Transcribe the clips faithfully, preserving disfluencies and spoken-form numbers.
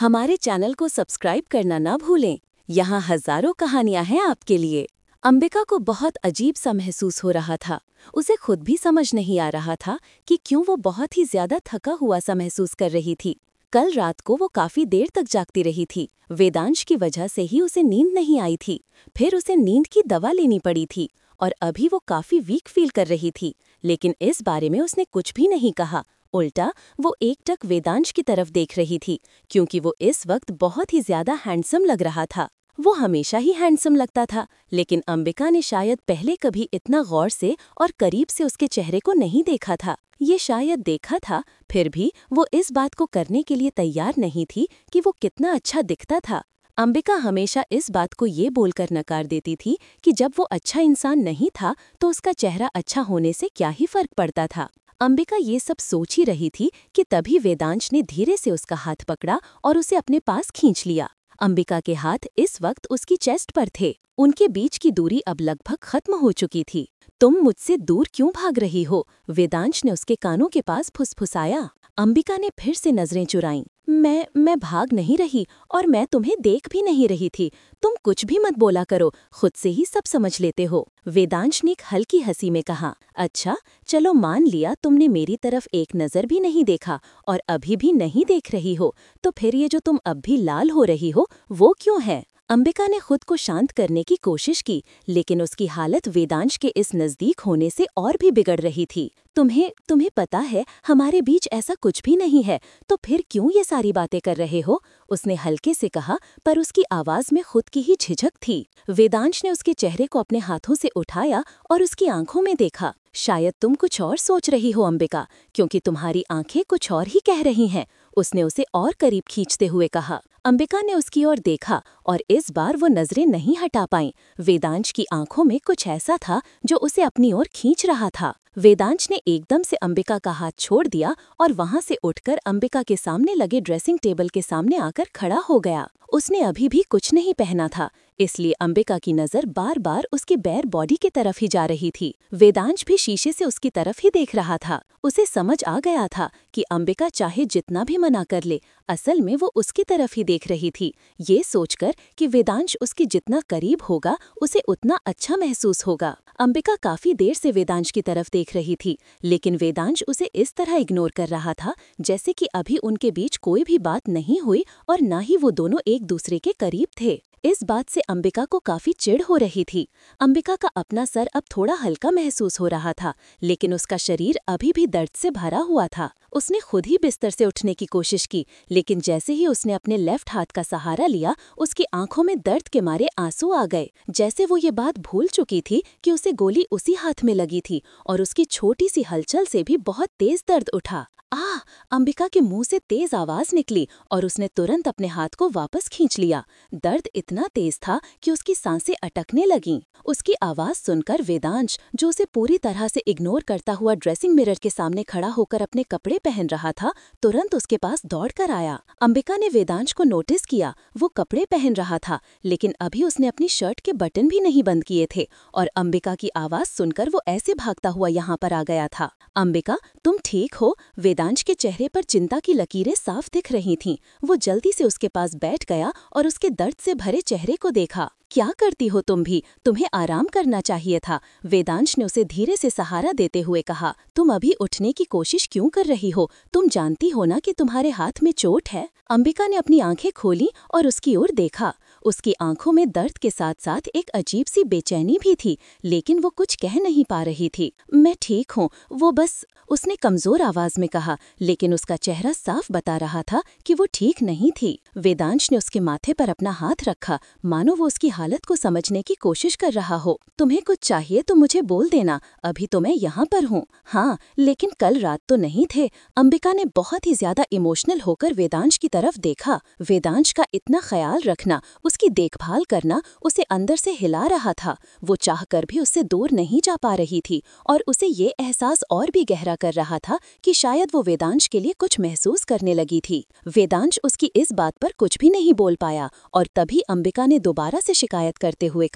हमारे चैनल को सब्सक्राइब करना ना भूलें। यहाँ हजारों कहानियां हैं आपके लिए। अंबिका को बहुत अजीब सा महसूस हो रहा था। उसे खुद भी समझ नहीं आ रहा था कि क्यों वो बहुत ही ज्यादा थका हुआ सा महसूस कर रही थी। कल रात को वो काफी देर तक जागती रही थी। वेदांश की वजह से ही उसे नींद नहीं आई थी। फिर उसे नींद की दवा लेनी पड़ी थी और अभी वो काफी वीक फील कर रही थी, लेकिन इस बारे में उसने कुछ भी नहीं कहा। उल्टा वो एकटक वेदांश की तरफ देख रही थी, क्योंकि वो इस वक्त बहुत ही ज्यादा हैंडसम लग रहा था। वो हमेशा ही हैंडसम लगता था, लेकिन अंबिका ने शायद पहले कभी इतना गौर से और करीब से उसके चेहरे को नहीं देखा था। ये शायद देखा था, फिर भी वो इस बात को करने के लिए तैयार नहीं थी कि वो कितना अच्छा दिखता था। अंबिका हमेशा इस बात को ये बोलकर नकार देती थी कि जब वो अच्छा इंसान नहीं था तो उसका चेहरा अच्छा होने से क्या ही फर्क पड़ता था। अंबिका ये सब सोच ही रही थी कि तभी वेदांश ने धीरे से उसका हाथ पकड़ा और उसे अपने पास खींच लिया। अंबिका के हाथ इस वक्त उसकी चेस्ट पर थे। उनके बीच की दूरी अब लगभग खत्म हो चुकी थी। तुम मुझसे दूर क्यों भाग रही हो? वेदांश ने उसके कानों के पास फुसफुसाया। अंबिका ने फिर से नजरें चुराईं। मैं मैं भाग नहीं रही और मैं तुम्हें देख भी नहीं रही थी। तुम कुछ भी मत बोला करो, खुद से ही सब समझ लेते हो। वेदांश ने एक हल्की हंसी में कहा। अच्छा, चलो मान लिया तुमने मेरी तरफ एक नजर भी नहीं देखा और अभी भी नहीं देख रही हो, तो फिर ये जो तुम अब भी लाल हो रही हो वो क्यों है? अंबिका ने खुद को शांत करने की कोशिश की, लेकिन उसकी हालत वेदांश के इस नजदीक होने से और भी बिगड़ रही थी। तुम्हें तुम्हें पता है हमारे बीच ऐसा कुछ भी नहीं है, तो फिर क्यों ये सारी बातें कर रहे हो? उसने हल्के से कहा, पर उसकी आवाज में खुद की ही झिझक थी। वेदांश ने उसके चेहरे को अपने हाथों से उठाया और उसकी आंखों में देखा। शायद तुम कुछ और सोच रही हो अंबिका, क्योंकि तुम्हारी आंखें कुछ और ही कह रही हैं। उसने उसे और करीब खींचते हुए कहा। अंबिका ने उसकी ओर देखा और इस बार वो नजरें नहीं हटा पाईं। वेदांश की आंखों में कुछ ऐसा था जो उसे अपनी ओर खींच रहा था। वेदांश ने एकदम से अंबिका का हाथ छोड़ दिया और वहां से उठकर अंबिका के सामने लगे ड्रेसिंग टेबल के सामने आकर खड़ा हो गया। उसने अभी भी कुछ नहीं पहना था, इसलिए अंबिका की नजर बार बार उसके बैर बॉडी की तरफ ही जा रही थी। वेदांश भी शीशे से उसकी तरफ ही देख रहा था। उसे समझ आ गया था कि अंबिका चाहे जितना भी मना कर ले, असल में वो उसकी तरफ ही देख रही थी। ये सोचकर कि वेदांश उसके जितना करीब होगा उसे उतना अच्छा महसूस होगा। अंबिका काफी देर से वेदांश की तरफ देख रही थी, लेकिन वेदांश उसे इस तरह इग्नोर कर रहा था जैसे कि अभी उनके बीच कोई भी बात नहीं हुई और न ही वो दोनों एक दूसरे के करीब थे। इस बात से अंबिका को काफी चिढ़ हो रही थी। अंबिका का अपना सर अब थोड़ा हल्का महसूस हो रहा था, लेकिन उसका शरीर अभी भी दर्द से भरा हुआ था। उसने खुद ही बिस्तर से उठने की कोशिश की, लेकिन जैसे ही उसने अपने लेफ्ट हाथ का सहारा लिया, उसकी आंखों में दर्द के मारे आंसू आ गए। जैसे वो ये बात भूल चुकी थी कि उसे गोली उसी हाथ में लगी थी और उसकी छोटी सी हलचल से भी बहुत तेज दर्द उठा। आह! अंबिका के मुंह से तेज आवाज निकली और उसने तुरंत अपने हाथ को वापस खींच लिया। दर्द इतना तेज था कि उसकी सांसें अटकने लगीं। उसकी आवाज सुनकर वेदांश, जो उसे पूरी तरह से इग्नोर करता हुआ ड्रेसिंग मिरर के सामने खड़ा होकर अपने कपड़े पहन रहा था, तुरंत उसके पास दौड़कर आया। अंबिका ने वेदांश को नोटिस किया। वो कपड़े पहन रहा था, लेकिन अभी उसने अपनी शर्ट के बटन भी नहीं बंद किए थे और अंबिका की आवाज सुनकर वो ऐसे भागता हुआ यहाँ पर आ गया था। अंबिका, तुम ठीक हो? वेदांश के चेहरे पर चिंता की लकीरें साफ दिख रही थीं। वो जल्दी से उसके पास बैठ गया और उसके दर्द से भरे चेहरे को देखा। क्या करती हो तुम भी? तुम्हें आराम करना चाहिए था। वेदांश ने उसे धीरे से सहारा देते हुए कहा। तुम अभी उठने की कोशिश क्यों कर रही हो? तुम जानती हो ना कि तुम्हारे हाथ में चोट है। अंबिका ने अपनी आंखें खोली और उसकी ओर देखा। उसकी आंखों में दर्द के साथ साथ एक अजीब सी बेचैनी भी थी, लेकिन वो कुछ कह नहीं पा रही थी। मैं ठीक हूँ, वो बस, उसने कमजोर आवाज में कहा, लेकिन उसका चेहरा साफ बता रहा था कि वो ठीक नहीं थी। वेदांश ने उसके माथे पर अपना हाथ रखा, मानो वो उसकी हालत को समझने की कोशिश कर रहा हो। तुम्हें कुछ चाहिए तो मुझे बोल देना, अभी तो मैं यहाँ पर हूँ। हाँ, लेकिन कल रात तो नहीं थे। अंबिका ने बहुत ही ज्यादा इमोशनल होकर वेदांश की तरफ देखा। वेदांश का इतना ख्याल रखना, उसकी देखभाल करना उसे अंदर से हिला रहा था। वो चाहकर भी उससे दूर नहीं जा पा रही थी और उसे ये एहसास और भी गहरा कर रहा था कि शायद वो वेदांश के लिए कुछ महसूस करने लगी थी। वेदांश उसकी इस बात पर कुछ भी नहीं बोल पाया और तभी अंबिका ने दोबारा से शिकायत करते हुए कहा,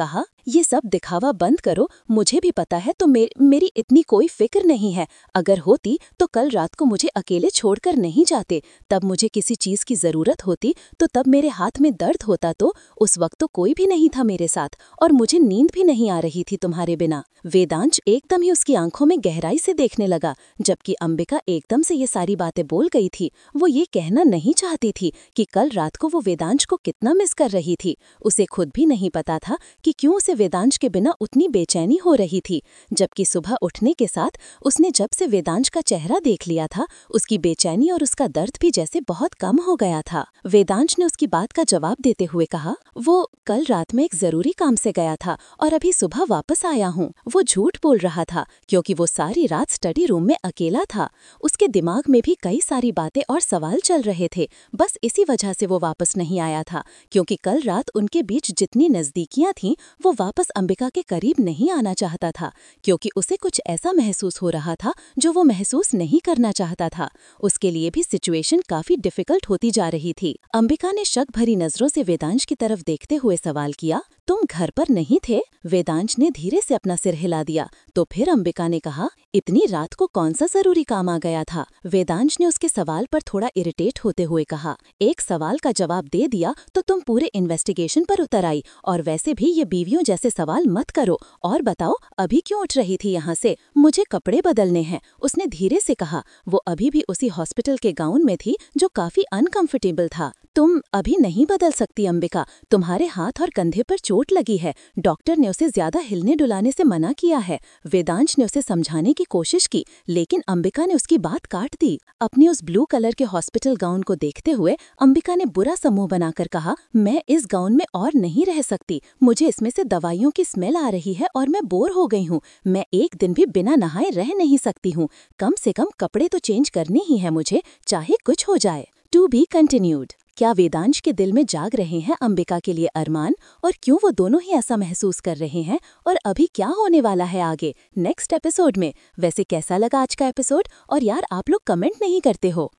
ये सब दिखावा बंद करो, मुझे भी पता है तो मे, मेरी इतनी कोई फिक्र नहीं है। अगर होती तो कल रात को मुझे अकेले छोड़कर नहीं जाते। तब मुझे किसी चीज की जरूरत होती तो तब मेरे हाथ में दर्द होता तो उस वक्त तो कोई भी नहीं था मेरे साथ, और मुझे नींद भी नहीं आ रही थी तुम्हारे बिना। वेदांश एकदम ही उसकी आंखों में गहराई से देखने लगा, जबकि अंबिका एकदम से ये सारी बातें बोल गई थी। वो ये कहना नहीं चाहती थी कि कल रात को वो वेदांश को कितना मिस कर रही थी। उसे खुद भी नहीं पता था कि क्यों उसे वेदांश के बिना उतनी बेचैनी हो रही थी। जबकि सुबह उठने के साथ उसने जब से वेदांश का चेहरा देख लिया था, उसकी बेचैनी और उसका दर्द भी जैसे बहुत कम हो गया था। वेदांश ने उसकी बात का जवाब देते हुए कहा, वो कल रात में एक जरूरी काम से गया था और अभी सुबह वापस आया हूँ। वो झूठ बोल रहा था क्योंकि वो सारी रात स्टडी रूम में अकेला था। उसके दिमाग में भी कई सारी बातें और सवाल चल रहे थे। बस इसी वजह से वो वापस नहीं आया था, क्योंकि कल रात उनके बीच जितनी नजदीकियां थीं, वो वापस अंबिका के करीब नहीं आना चाहता था, क्योंकि उसे कुछ ऐसा महसूस हो रहा था जो वो महसूस नहीं करना चाहता था। उसके लिए भी सिचुएशन काफी डिफिकल्ट होती जा रही थी। अंबिका ने शक भरी नजरों से वेदांश की तरफ देखते हुए सवाल किया, तुम घर पर नहीं थे? वेदांश ने धीरे से अपना सिर हिला दिया। तो फिर अंबिका ने कहा, इतनी रात को कौन सा जरूरी काम आ गया था? वेदांश ने उसके सवाल पर थोड़ा इरिटेट होते हुए कहा, एक सवाल का जवाब दे दिया तो तुम पूरे इन्वेस्टिगेशन पर उतर आई, और वैसे भी ये बीवियों जैसे सवाल मत करो। और बताओ, अभी क्यों उठ रही थी यहाँ से? मुझे कपड़े बदलने हैं, उसने धीरे से कहा। वो अभी भी उसी हॉस्पिटल के गाउन में थी जो काफी अनकंफर्टेबल था। तुम अभी नहीं बदल सकती अंबिका, तुम्हारे हाथ और कंधे पर चोट लगी है। डॉक्टर ने उसे ज्यादा हिलने डुलाने से मना किया है। वेदांश ने उसे समझाने की कोशिश की, लेकिन अंबिका ने उसकी बात काट दी। अपने उस ब्लू कलर के हॉस्पिटल गाउन को देखते हुए अंबिका ने बुरा सा मुंह बनाकर कहा, मैं इस गाउन में और नहीं रह सकती। मुझे इसमें से दवाइयों की स्मेल आ रही है और मैं बोर हो गई हूँ। मैं एक दिन भी बिना नहाए रह नहीं सकती हूँ। कम से कम कपड़े तो चेंज करने ही है मुझे, चाहे कुछ हो जाए। To be continued. क्या वेदांश के दिल में जाग रहे हैं अंबिका के लिए अरमान, और क्यों वो दोनों ही ऐसा महसूस कर रहे हैं, और अभी क्या होने वाला है आगे नेक्स्ट एपिसोड में? वैसे कैसा लगा आज का एपिसोड? और यार, आप लोग कमेंट नहीं करते हो।